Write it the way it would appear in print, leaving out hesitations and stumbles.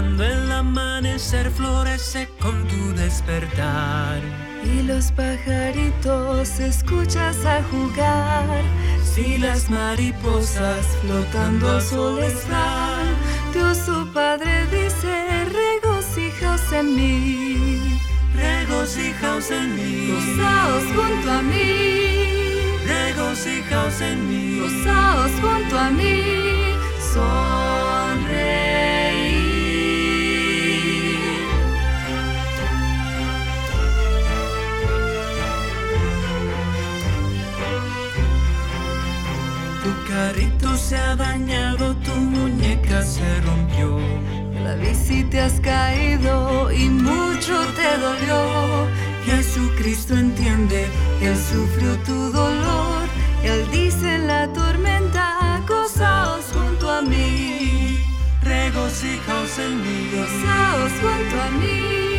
cuando el amanecer florece con tu despertar. Y los pajaritos escuchas a jugar. Si las mariposas flotando al sol están, Dios su Padre dice: regocijaos en mí. regocijaos en mí. Gozaos junto a mí. Regocijaos en mí. Gozaos junto a mí. Sonreír. Tu carrito se ha dañado, tu muñeca se rompió. La bici te has caído y mucho te dolió. Jesucristo entiende, Él sufrió tu dolor. Él dice en la tormenta: gozaos junto a mí. Regocijaos en mí. Gozaos junto a mí.